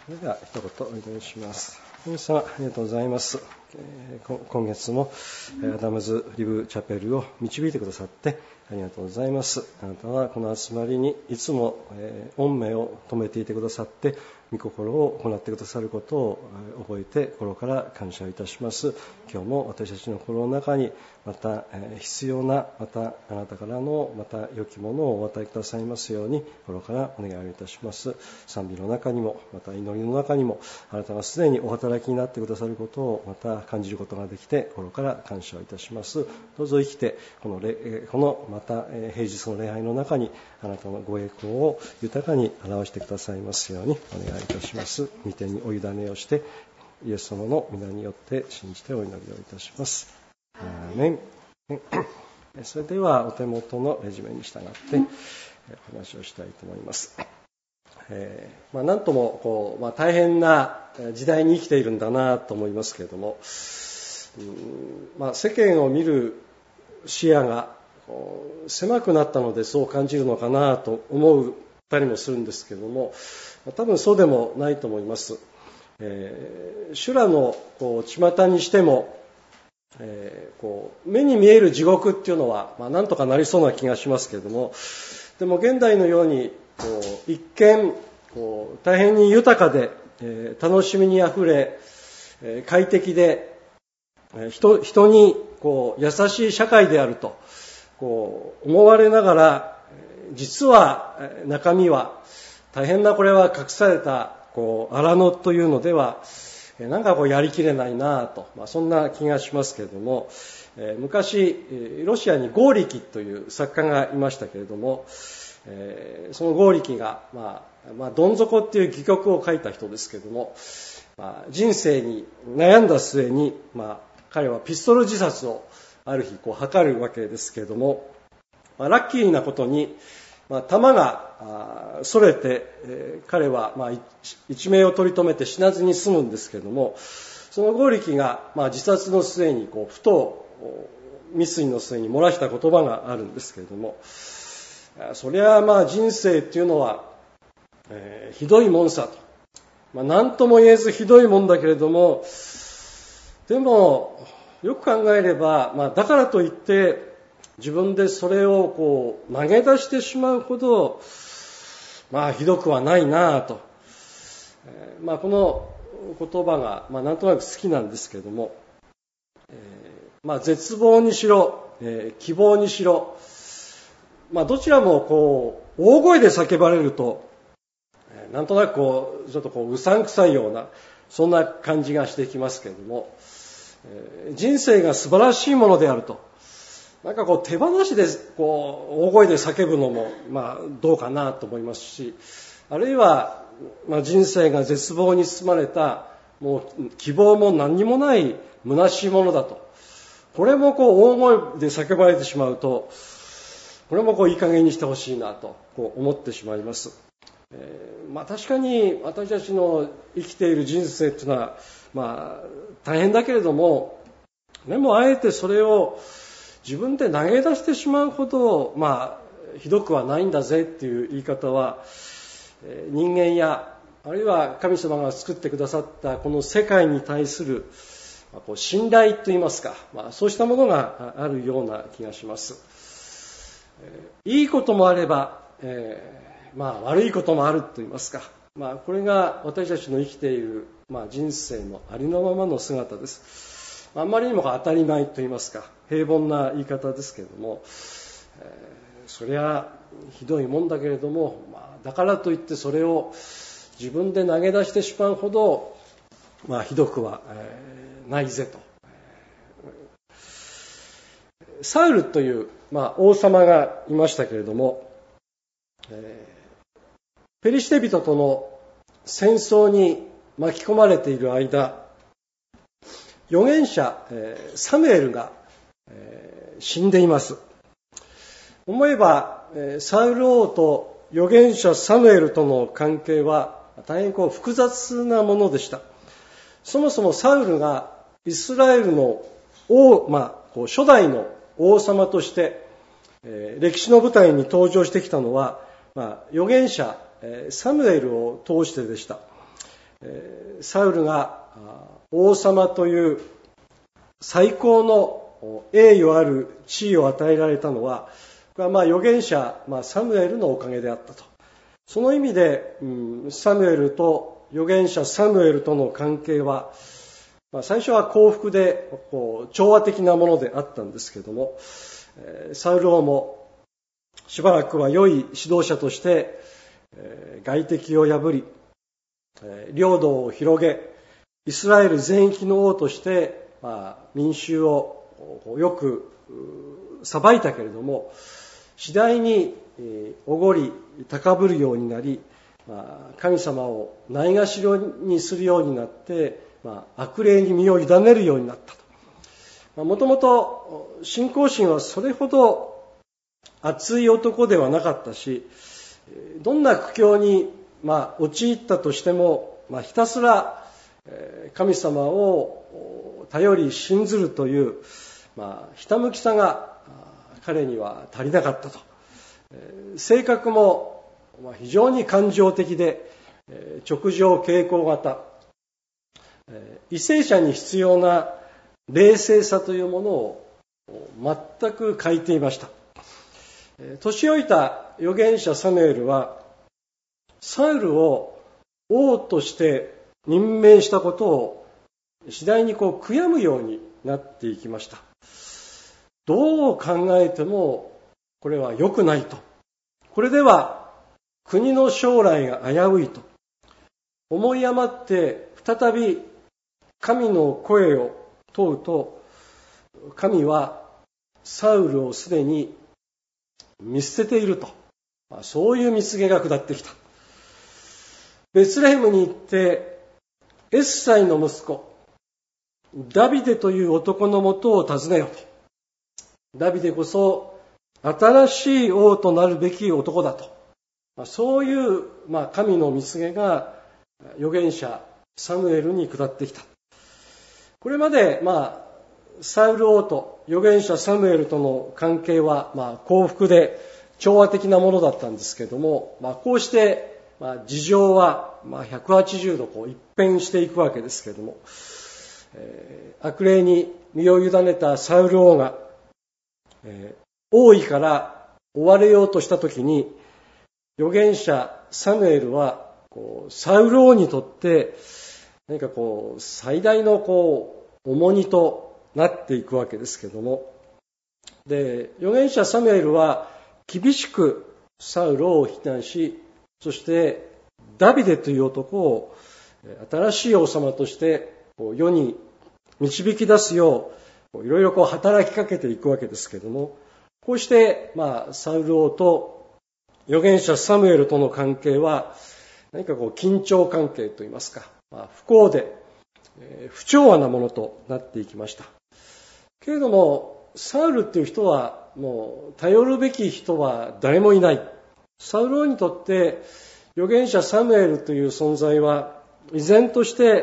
それでは一言お祈りします。皆様ありがとうございます。今月もアダムズリブチャペルを導いてくださってありがとうございます。あなたはこの集まりにいつも御目を留めていてくださって御心を行ってくださることを覚えて心から感謝いたします。今日も私たちの心の中にまた必要な、またあなたからのまた良きものをお与えくださいますように心からお願いいたします。賛美の中にもまた祈りの中にもあなたがすでにお働きになってくださることをまた感じることができて心から感謝をいたします。どうぞ生きてこのまた平日の礼拝の中にあなたのご栄光を豊かに表してくださいますようにお願いいたします。御手にお委ねをしてイエス様の皆によって信じてお祈りをいたします。アーメン。それではお手元のレジュメに従ってお話をしたいと思います。なんとも大変な時代に生きているんだなと思いますけれども、世間を見る視野が狭くなったのでそう感じるのかなと思ったりもするんですけれども、多分そうでもないと思います。修羅の巷にしても、目に見える地獄っていうのは、なんとかなりそうな気がしますけれども、でも現代のように一見大変に豊かで、楽しみにあふれ、快適で、人に優しい社会であると思われながら、実は中身は大変なこれは隠された荒野というのではなんかやりきれないなと、そんな気がしますけれども、昔ロシアにゴーリキという作家がいましたけれども、そのゴーリキがどん底っていう戯曲を書いた人ですけれども、人生に悩んだ末に、彼はピストル自殺をある日図るわけですけれども、ラッキーなことに弾がそれて、彼は一命を取り留めて死なずに済むんですけれども、そのゴーリキが自殺の末にふと未遂の末に漏らした言葉があるんですけれども、そりゃ人生っていうのは、ひどいもんさと、何とも言えずひどいもんだけれども、でもよく考えれば、だからといって自分でそれを投げ出してしまうほどひどくはないなと、この言葉がなんとなく好きなんですけれども、絶望にしろ、希望にしろ、どちらも大声で叫ばれるとなんとなくちょっとうさんくさいようなそんな感じがしてきますけれども、人生が素晴らしいものであると、なんか手放しで大声で叫ぶのもどうかなと思いますし、あるいは人生が絶望に包まれたもう希望も何にもない虚しいものだと、これも大声で叫ばれてしまうと、これもいい加減にしてほしいなと思ってしまいます。確かに私たちの生きている人生っていうのは大変だけれども、でもあえてそれを自分で投げ出してしまうほどひどくはないんだぜっていう言い方は、人間やあるいは神様が作ってくださったこの世界に対する信頼といいますか、そうしたものがあるような気がします。いいこともあれば、悪いこともあるといいますか、これが私たちの生きている、人生のありのままの姿です。あんまりにも当たり前といいますか、平凡な言い方ですけれども、そりゃひどいもんだけれども、だからといってそれを自分で投げ出してしまうほど、ひどくはないぜと。サウルという、王様がいましたけれども、ペリシテ人との戦争に巻き込まれている間、預言者サムエルが死んでいます。思えばサウル王と預言者サムエルとの関係は大変複雑なものでした。そもそもサウルがイスラエルの王、初代の王様として歴史の舞台に登場してきたのは、預言者サムエルを通してでした。 サウルが王様という最高の栄誉ある地位を与えられたのは、これは預言者、サムエルのおかげであったと。その意味で、サムエルと預言者サムエルとの関係は、最初は幸福で調和的なものであったんですけれども、サウル王もしばらくは良い指導者として外敵を破り、領土を広げ、イスラエル全域の王として民衆をよく裁いたけれども、次第におごり高ぶるようになり、神様をないがしろにするようになって、悪霊に身を委ねるようになったと。もともと信仰心はそれほど熱い男ではなかったし、どんな苦境に陥ったとしても、ひたすら神様を頼り信ずるという、ひたむきさが彼には足りなかったと。性格も非常に感情的で、直情傾向型、為政者に必要な冷静さというものを全く欠いていました。年老いた預言者サムエルはサウルを王として任命したことを次第に悔やむようになっていきました。どう考えてもこれは良くないと。これでは国の将来が危ういと思い余って再び神の声を問うと、神はサウルをすでに見捨てていると、そういう見告げが下ってきた。ベツレヘムに行ってエッサイの息子ダビデという男のもとを訪ねようと。ダビデこそ新しい王となるべき男だと、そういう神の見告げが預言者サムエルに下ってきた。これまでサウル王と預言者サムエルとの関係は幸福で調和的なものだったんですけれども、こうして事情は180度一変していくわけですけれども、悪霊に身を委ねたサウル王が王位から追われようとしたときに、預言者サムエルはサウル王にとって何か最大の重荷となっていくわけですけれども、で預言者サムエルは厳しくサウルを非難し、そしてダビデという男を新しい王様として世に導き出すよういろいろ働きかけていくわけですけれども、こうしてサウル王と預言者サムエルとの関係は何か緊張関係といいますか、不幸で不調和なものとなっていきました。けれどもサウルっていう人はもう頼るべき人は誰もいない。サウル王にとって預言者サムエルという存在は依然として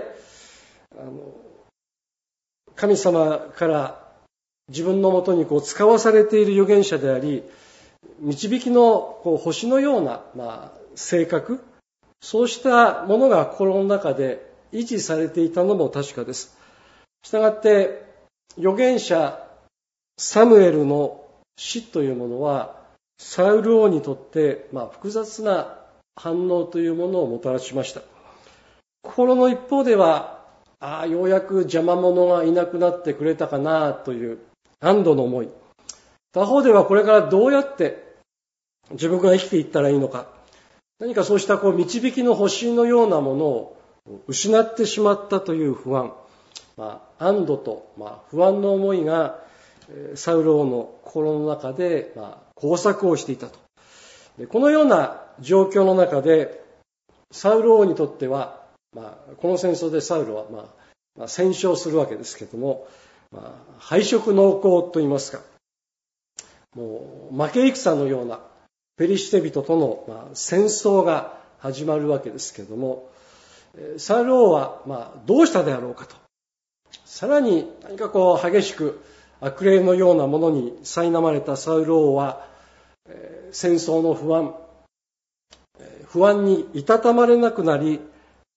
神様から自分のもとに使わされている預言者であり、導きの星のような性格、そうしたものが心の中で維持されていたのも確かです。したがって預言者サムエルの死というものはサウル王にとって複雑な反応というものをもたらしました。心の一方ではようやく邪魔者がいなくなってくれたかなという安堵の思い、他方ではこれからどうやって自分が生きていったらいいのか、何かそうした導きの星のようなものを失ってしまったという不安、安堵と不安の思いがサウル王の心の中で交錯をしていたと。このような状況の中でサウル王にとっては、この戦争でサウルは戦勝するわけですけれども、敗色濃厚といいますか、もう負け戦のようなペリシテ人との戦争が始まるわけですけれども、サウル王はどうしたであろうかと、さらに何か激しく悪霊のようなものに苛まれたサウル王は、戦争の不安にいたたまれなくなり、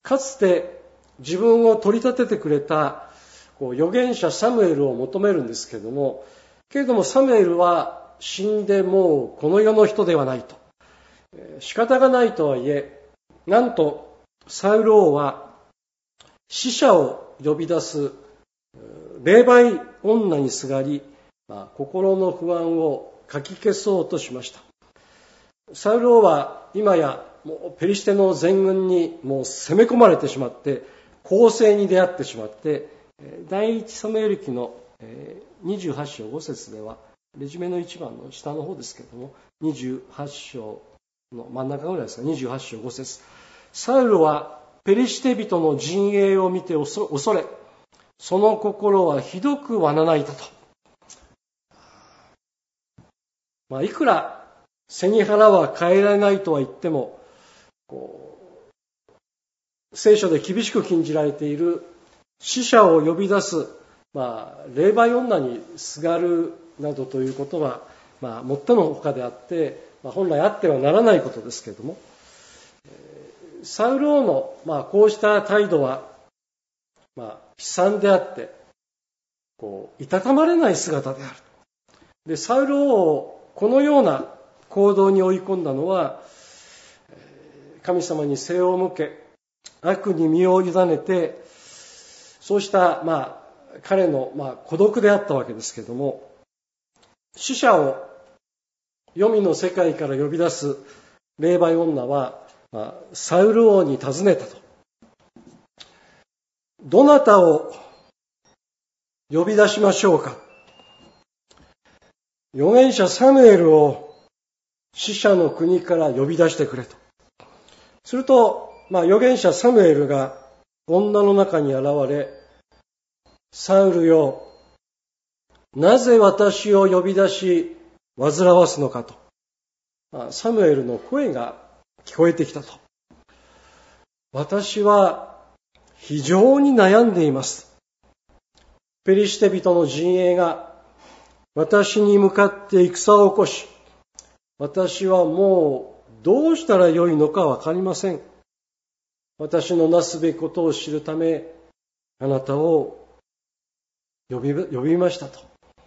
かつて自分を取り立ててくれた預言者サムエルを求めるんですけれども、サムエルは死んでもうこの世の人ではないと。仕方がないとはいえ、なんとサウル王は死者を呼び出す霊媒女にすがり、心の不安をかき消そうとしました。サウル王は今やもうペリシテの全軍にもう攻め込まれてしまって、攻勢に出会ってしまって、第一サムエル記の28章5節では、レジュメの一番の下の方ですけれども、28章の真ん中ぐらいですか、28章5節。サウルはペリシテ人の陣営を見て恐れ、その心はひどくわなないたと。いくら背に腹は変えられないとは言っても、聖書で厳しく禁じられている死者を呼び出す、霊媒女にすがるなどということは、もってのほかであって、本来あってはならないことですけれども、サウル王の、こうした態度は、悲惨であって、いたたまれない姿である。で、サウル王をこのような行動に追い込んだのは、神様に背を向け、悪に身を委ねて、そうした、彼の、孤独であったわけですけれども、死者を黄泉の世界から呼び出す霊媒女は、サウル王に尋ねたと。どなたを呼び出しましょうか。預言者サムエルを死者の国から呼び出してくれと。すると、預言者サムエルが女の中に現れ、サウルよ、なぜ私を呼び出し煩わすのかと。サムエルの声が聞こえてきたと。私は非常に悩んでいます。ペリシテ人の陣営が私に向かって戦を起こし、私はもうどうしたらよいのかわかりません。私のなすべきことを知るため、あなたを呼びましたと。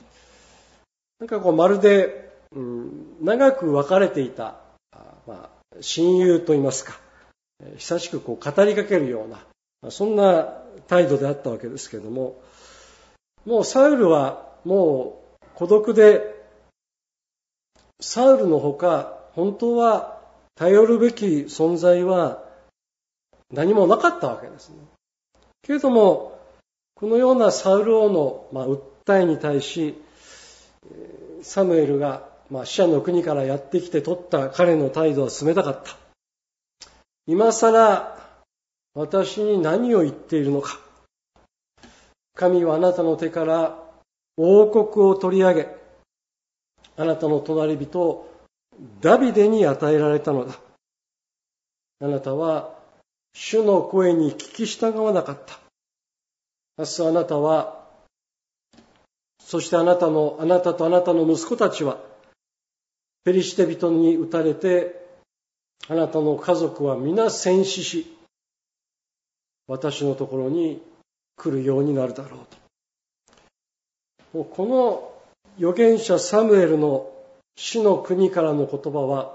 まるで、長く別れていた、親友といいますか、久しく語りかけるような、そんな態度であったわけですけれども、もうサウルはもう孤独で、サウルのほか本当は頼るべき存在は何もなかったわけですね。けれども、このようなサウル王の訴えに対し、サムエルが死者の国からやってきて取った彼の態度は冷たかった。今さら私に何を言っているのか。神はあなたの手から王国を取り上げ、あなたの隣人ダビデに与えられたのだ。あなたは主の声に聞き従わなかった。明日あなたは、そしてあなたとあなたの息子たちは、ペリシテ人に撃たれて、あなたの家族は皆戦死し、私のところに来るようになるだろうと。もうこの預言者サムエルの死の国からの言葉は、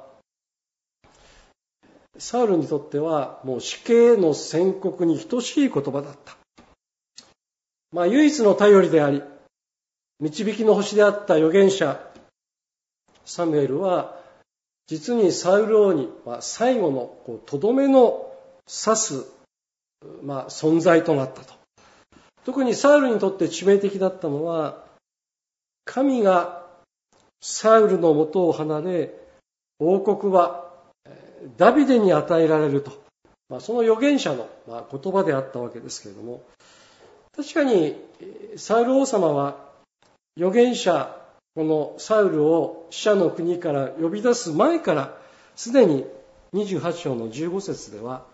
サウルにとってはもう死刑の宣告に等しい言葉だった。唯一の頼りであり、導きの星であった預言者サムエルは、実にサウル王に最後のとどめの刺す存在となったと。特にサウルにとって致命的だったのは、神がサウルの元を離れ、王国はダビデに与えられると、その預言者の言葉であったわけですけれども、確かにサウル王様は預言者、このサウルを死者の国から呼び出す前から、すでに28章の15節では、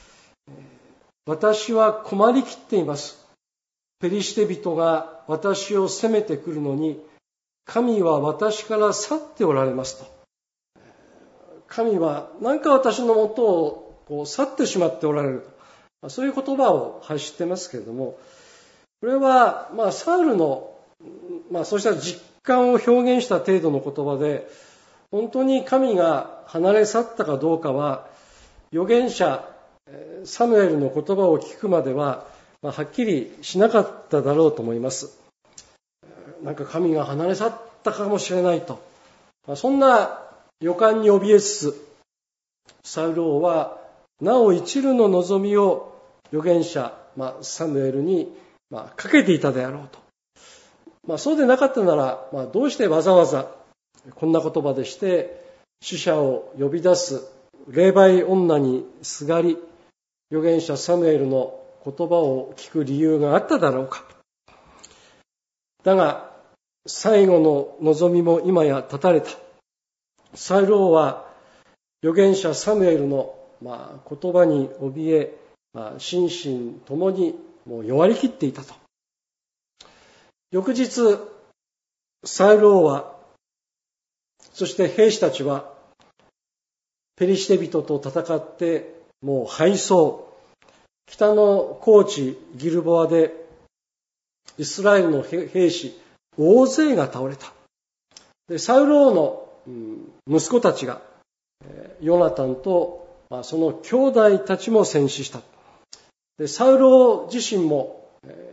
私は困りきっています。ペリシテ人が私を攻めてくるのに、神は私から去っておられますと。神は何か私の元を去ってしまっておられる。 そういう言葉を発してますけれども、これはサウルのそうした実感を表現した程度の言葉で、本当に神が離れ去ったかどうかは、預言者サムエルの言葉を聞くまでははっきりしなかっただろうと思います。なんか神が離れ去ったかもしれないと、そんな予感に怯えつつ、サウル王はなお一縷の望みを預言者サムエルにかけていたであろうと。そうでなかったなら、どうしてわざわざこんな言葉でして死者を呼び出す霊媒女にすがり、預言者サムエルの言葉を聞く理由があっただろうか。だが最後の望みも今や絶たれた。サウル王は預言者サムエルの言葉に怯え、心身ともにもう弱りきっていたと。翌日、サウル王は、そして兵士たちはペリシテ人と戦ってもう敗走。北の高地ギルボアでイスラエルの兵士大勢が倒れた。でサウル王の息子たちがヨナタンとその兄弟たちも戦死した。でサウル王自身も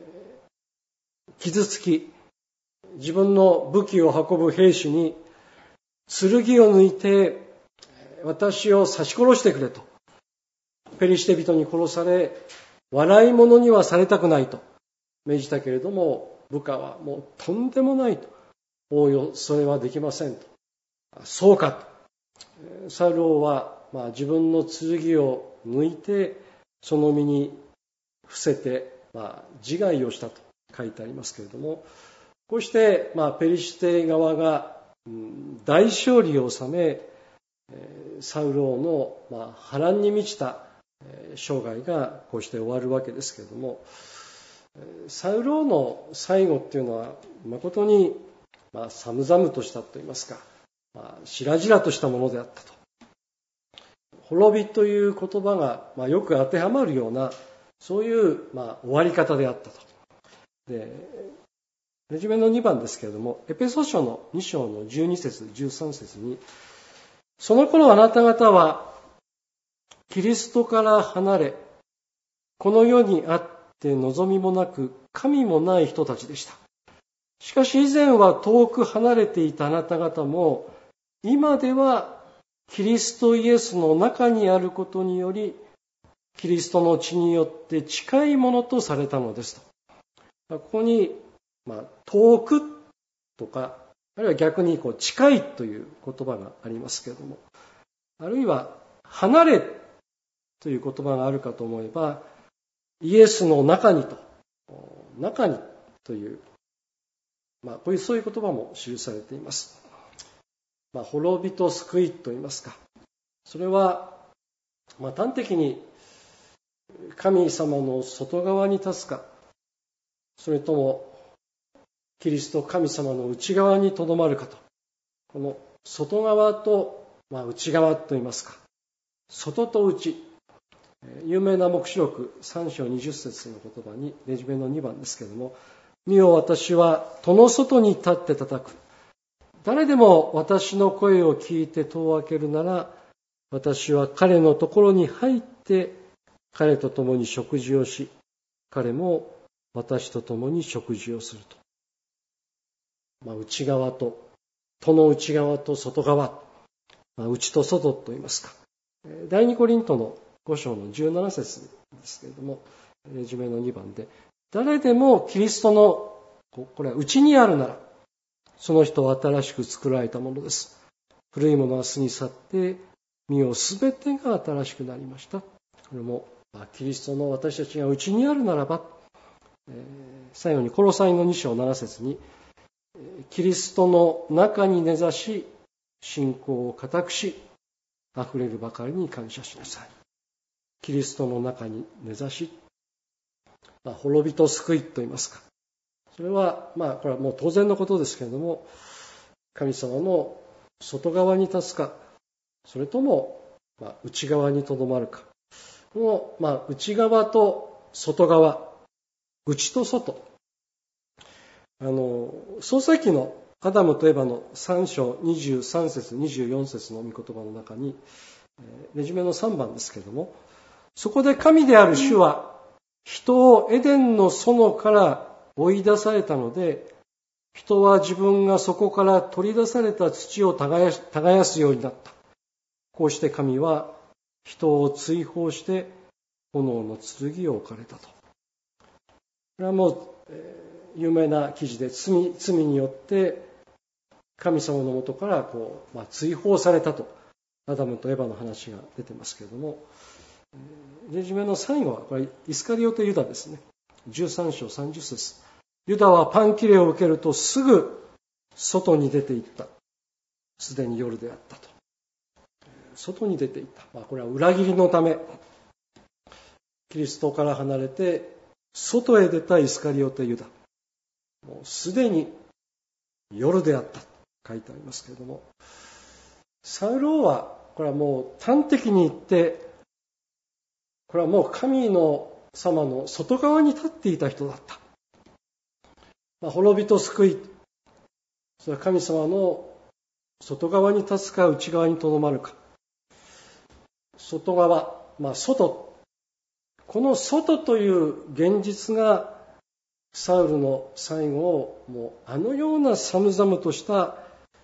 傷つき、自分の武器を運ぶ兵士に剣を抜いて私を刺し殺してくれと、ペリシテ人に殺され笑い物にはされたくないと命じたけれども、部下はもうとんでもないと、王よそれはできませんと。そうかと。サウル王は自分の剣を抜いてその身に伏せて自害をしたと書いてありますけれども、こうしてペリシテ側が大勝利を収め、サウル王の波乱に満ちた生涯がこうして終わるわけですけれども、サウル王の最後っていうのは誠に寒々としたといいますか、白々としたものであったと。滅びという言葉がよく当てはまるような、そういう終わり方であったと。でレジュメの2番ですけれども、エペソ書の2章の12節13節に、その頃あなた方はキリストから離れ、この世にあって望みもなく神もない人たちでした。しかし以前は遠く離れていたあなた方も、今ではキリストイエスの中にあることにより、キリストの血によって近いものとされたのですと。ここに遠くとか、あるいは逆に近いという言葉がありますけれども、あるいは離れという言葉があるかと思えば、イエスの中にと、中にという、そういう言葉も記されています。滅びと救いと言いますか、それは端的に神様の外側に立つか、それともキリスト神様の内側にとどまるかと、この外側と内側と言いますか、外と内、有名な黙示録3章20節の言葉にレジュメの2番ですけれども、見よ私は戸の外に立って叩く。誰でも私の声を聞いて戸を開けるなら、私は彼のところに入って彼と共に食事をし、彼も私と共に食事をすると。内側と、戸の内側と外側、内と外と言いますか。第二コリントの5章の17節ですけれども、レジュメの2番で、誰でもキリストの、これは内にあるなら、その人は新しく作られたものです。古いものは過ぎ去って、見よすべてが新しくなりました。これもキリストの私たちが内にあるならば、最後にコロサイの2章7節に、キリストの中に根ざし、信仰を固くし、溢れるばかりに感謝しなさい。キリストの中に根ざし、滅びと救いと言いますか。それは、これはもう当然のことですけれども、神様の外側に立つか、それとも内側にとどまるか、 この、内側と外側、内と外。創世記のアダムとエバの3章23節24節の御言葉の中に、レジュメの3番ですけれども、そこで神である主は人をエデンの園から追い出されたので、人は自分がそこから取り出された土を耕すようになった。こうして神は人を追放して炎の剣を置かれたと。これはもう、有名な記事で罪によって神様のもとから追放されたと、アダムとエバの話が出てますけれども、レジュメの最後はこれイスカリオテユダですね。13章30節。ユダはパン切れを受けるとすぐ外に出て行った。すでに夜であったと。外に出て行った。これは裏切りのため、キリストから離れて外へ出たイスカリオテユダ。もうすでに夜であったと書いてありますけれども、サウル王はこれはもう端的に言って、これはもう神の様の外側に立っていた人だった。滅びと救い、それは神様の外側に立つか内側にとどまるか。外側、外。この外という現実がサウルの最後をもうあのような寒々とした、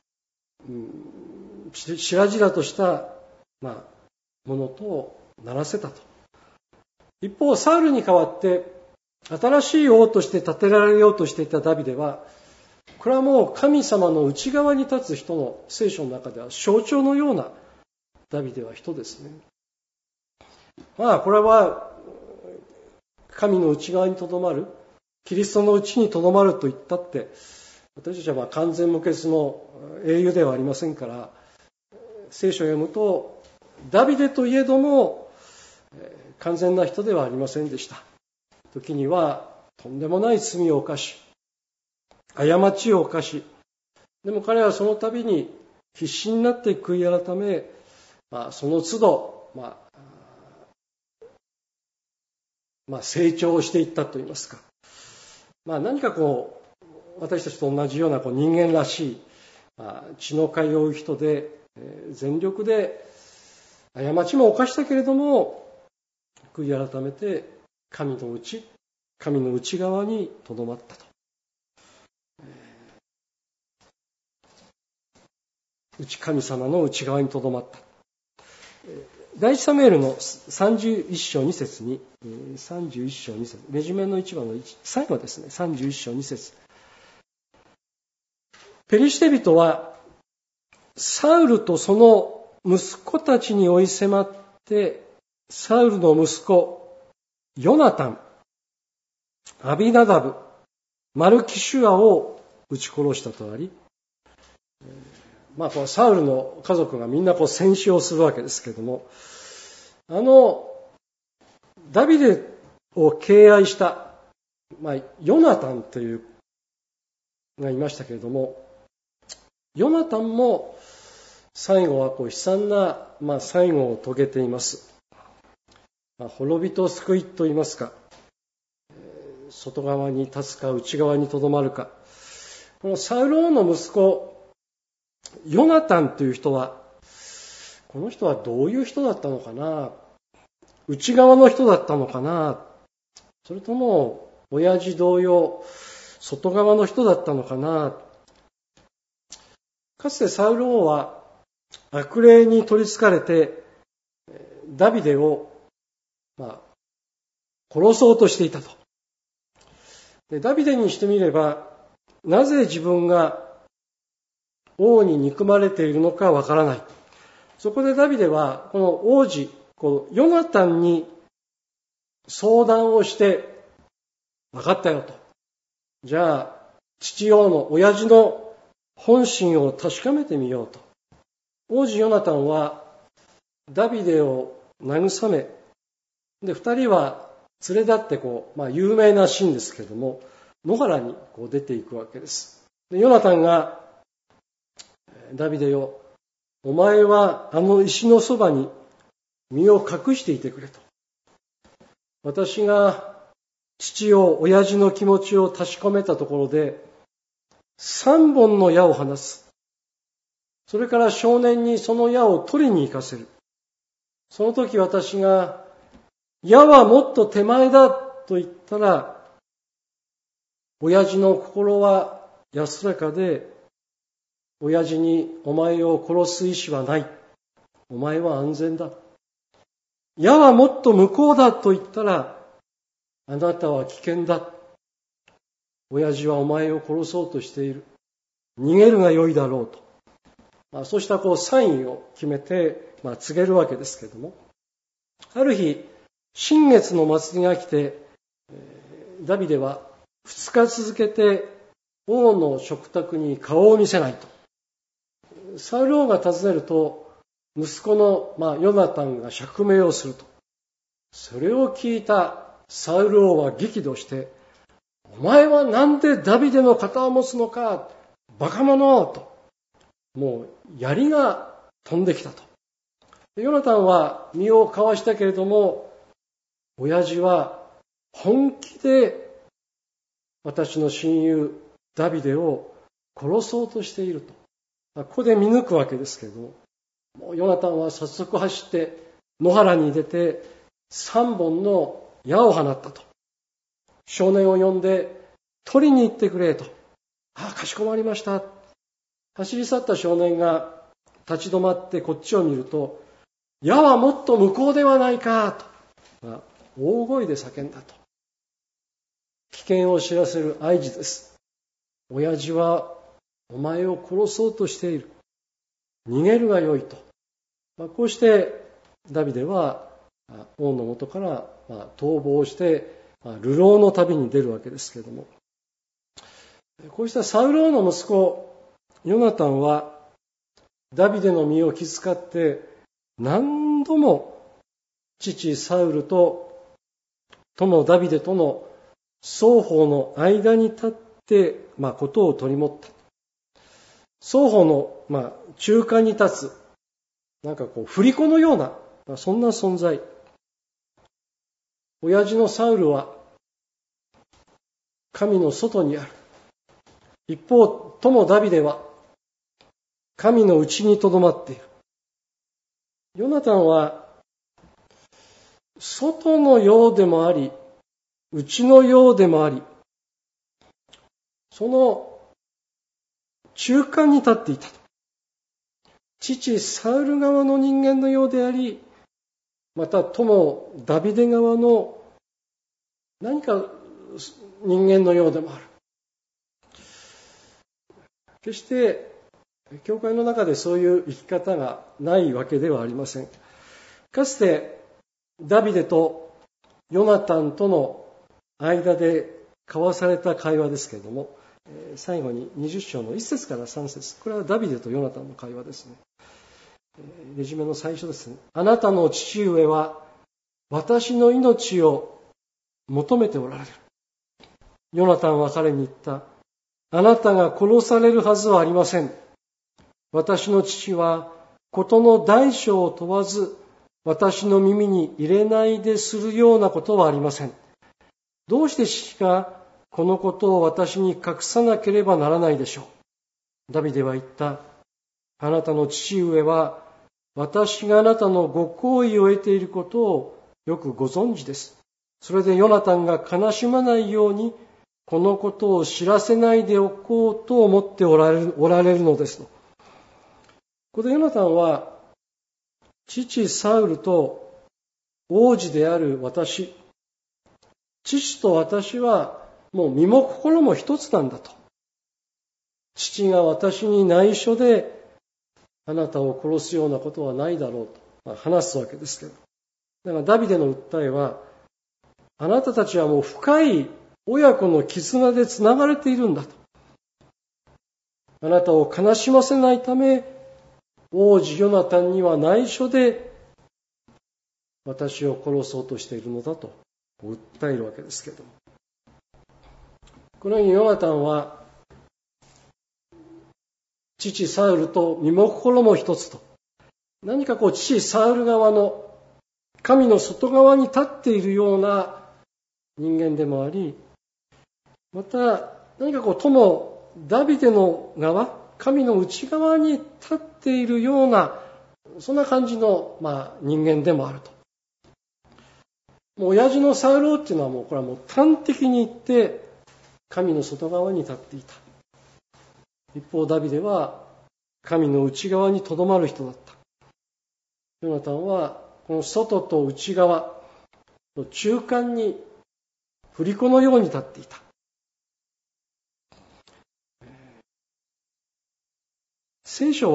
白々としたものとならせたと。一方、サウルに代わって新しい王として立てられようとしていたダビデは、これはもう神様の内側に立つ人の聖書の中では象徴のようなダビデは人ですね。これは神の内側にとどまる、キリストの内にとどまると言ったって、私たちは完全無欠の英雄ではありませんから、聖書を読むとダビデといえども完全な人ではありませんでした。時にはとんでもない罪を犯し、過ちを犯し、でも彼はその度に必死になって悔い改め、その都度、成長していったといいますか、何か私たちと同じような人間らしい、血の通う人で、全力で過ちも犯したけれども悔い改めて神の内側にとどまったと。神様の内側にとどまった。第一サムエルの31章2節に、31章2節、レジュメの1番の最後ですね、31章2節。ペリシテ人はサウルとその息子たちに追い迫って、サウルの息子ヨナタン、アビナダブ、マルキシュアを撃ち殺したとあり、サウルの家族がみんな戦死をするわけですけれども、ダビデを敬愛した、ヨナタンというがいましたけれども、ヨナタンも最後は悲惨な、最後を遂げています。滅びと救いと言いますか、外側に立つか内側にとどまるか。このサウル王の息子ヨナタンという人は、この人はどういう人だったのかな、内側の人だったのかな、それとも親父同様外側の人だったのかな。かつてサウル王は悪霊に取り憑かれてダビデを殺そうとしていたと。でダビデにしてみれば、なぜ自分が王に憎まれているのかわからない。そこでダビデはこの王子ヨナタンに相談をして、分かったよと。じゃあ父王の親父の本心を確かめてみようと。王子ヨナタンはダビデを慰め、で二人は連れ立って有名なシーンですけれども、野原に出ていくわけです。でヨナタンがダビデよ、お前はあの石のそばに身を隠していてくれと。 私が親父の気持ちを確かめたところで、3本の矢を放す。それから少年にその矢を取りに行かせる。その時私が、矢はもっと手前だと言ったら、親父の心は安らかで、親父にお前を殺す意志はない。お前は安全だ。矢はもっと向こうだと言ったら、あなたは危険だ。親父はお前を殺そうとしている。逃げるが良いだろうと。そうしたサインを決めて、告げるわけですけれども。ある日、新月の祭りが来て、ダビデは2日続けて王の食卓に顔を見せないと。サウル王が訪ねると、息子のヨナタンが釈明をすると。それを聞いたサウル王は激怒して、お前はなんでダビデの肩を持つのか、バカ者と。もう槍が飛んできたと。ヨナタンは身をかわしたけれども、親父は本気で私の親友ダビデを殺そうとしていると。ここで見抜くわけですけれども、もうヨナタンは早速走って野原に出て3本の矢を放ったと。少年を呼んで取りに行ってくれと。かしこまりました。走り去った少年が立ち止まってこっちを見ると、矢はもっと向こうではないかと、大声で叫んだと。危険を知らせる合図です。親父はお前を殺そうとしている。逃げるがよいと。こうしてダビデは王の元から逃亡して流浪の旅に出るわけですけれども、こうしたサウル王の息子ヨナタンはダビデの身を気遣って何度も父サウルと友ダビデとの双方の間に立って事を取り持った。双方の中間に立つ振り子のようなそんな存在。親父のサウルは神の外にある。一方、友ダビデは神の内にとどまっている。ヨナタンは外のようでもあり、内のようでもあり、その中間に立っていた。父サウル側の人間のようであり、また友ダビデ側の何か人間のようでもある。決して教会の中でそういう生き方がないわけではありません。かつてダビデとヨナタンとの間で交わされた会話ですけれども、最後に20章の1節から3節、これはダビデとヨナタンの会話ですね。レジュメの最初ですね。あなたの父上は私の命を求めておられる。ヨナタンは彼に言った。あなたが殺されるはずはありません。私の父は事の大小を問わず私の耳に入れないでするようなことはありません。どうして父がこのことを私に隠さなければならないでしょう。ダビデは言った。あなたの父上は私があなたのご好意を得ていることをよくご存知です。それでヨナタンが悲しまないようにこのことを知らせないでおこうと思っておられるのです。ここでヨナタンは父サウルと王子である私、父と私はもう身も心も一つなんだと。父が私に内緒であなたを殺すようなことはないだろうと話すわけですけど。だからダビデの訴えは、あなたたちはもう深い親子の絆でつながれているんだと。あなたを悲しませないため、王子ヨナタンには内緒で私を殺そうとしているのだと訴えるわけですけども。このようにヨナタンは父サウルと身も心も一つと、何か父サウル側の神の外側に立っているような人間でもあり、また何か友ダビデの側、神の内側に立っているような、そんな感じの、人間でもあると。もう親父のサウル王っていうのはこれは端的に言って神の外側に立っていた。一方ダビデは神の内側にとどまる人だった。ヨナタンはこの外と内側の中間に振り子のように立っていた。聖書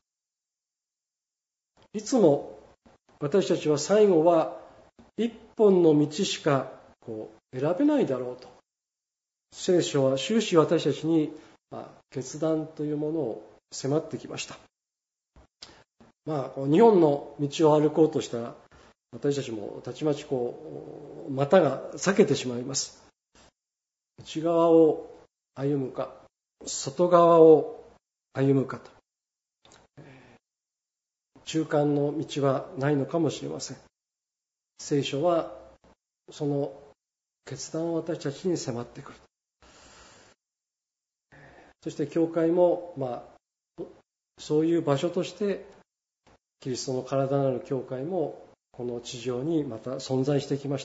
はいつも私たちは最後は一本の道しか選べないだろうと。聖書は終始私たちに決断というものを迫ってきました。日本の道を歩こうとしたら私たちもたちまち股が裂けてしまいます。内側を歩むか外側を歩むかと、中間の道はないのかもしれません。聖書はその決断を私たちに迫ってくる。そして教会もそういう場所としてキリストの体なる教会もこの地上にまた存在してきました。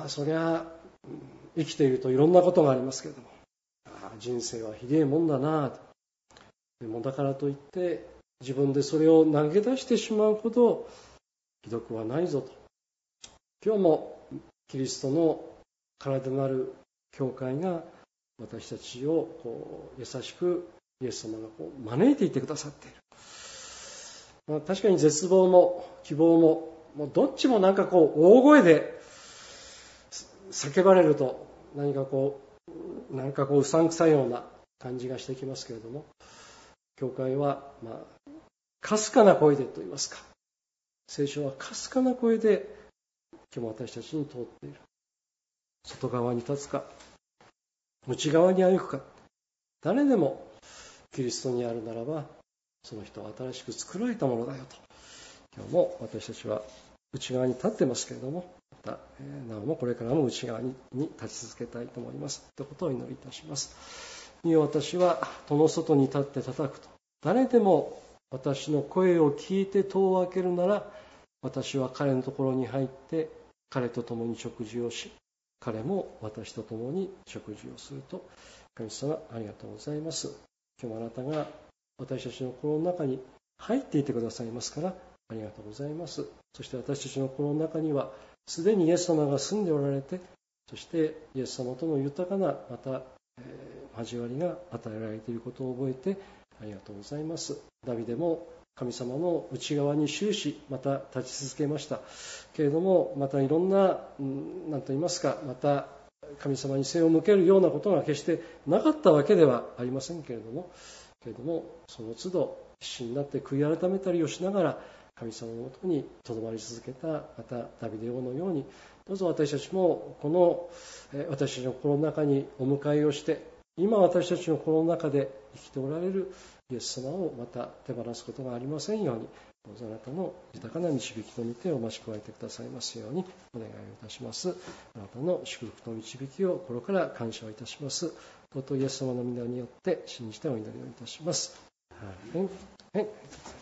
そりゃ生きているといろんなことがありますけれども、人生はひでえもんだなと。でもだからといって自分でそれを投げ出してしまうほどひどくはないぞと。今日もキリストの体なる教会が私たちを優しくイエス様が招いていてくださっている。確かに絶望も希望もどっちも大声で叫ばれると何かうさんくさいような感じがしてきますけれども、教会はかすかな声でと言いますか、聖書はかすかな声で今日も私たちに通っている。外側に立つか内側に歩くか、誰でもキリストにあるならばその人は新しく作られたものだよと。今日も私たちは内側に立ってますけれども、またなおもこれからも内側に立ち続けたいと思いますということをお祈りいたします。私は戸の外に立って叩くと、誰でも私の声を聞いて戸を開けるなら、私は彼のところに入って彼と共に食事をし、彼も私と共に食事をすると。神様ありがとうございます。今日もあなたが私たちの心の中に入っていてくださいますからありがとうございます。そして私たちの心の中にはすでにイエス様が住んでおられて、そしてイエス様との豊かなまた交わりが与えられていることを覚えてありがとうございます。ダビデも神様の内側に終始また立ち続けましたけれども、またいろんな何と言いますか、また神様に背を向けるようなことが決してなかったわけではありませんけれども、その都度必死になって悔い改めたりをしながら神様のもとにとどまり続けたまたダビデ王のように、どうぞ私たちもこの私たちの心の中にお迎えをして、今私たちの心の中で生きておられるイエス様をまた手放すことがありませんように、どうぞあなたの豊かな導きの御手を増し加えてくださいますようにお願いをいたします。あなたの祝福と導きを心から感謝をいたします。尊いイエス様の皆によって信じてお祈りをいたします。はい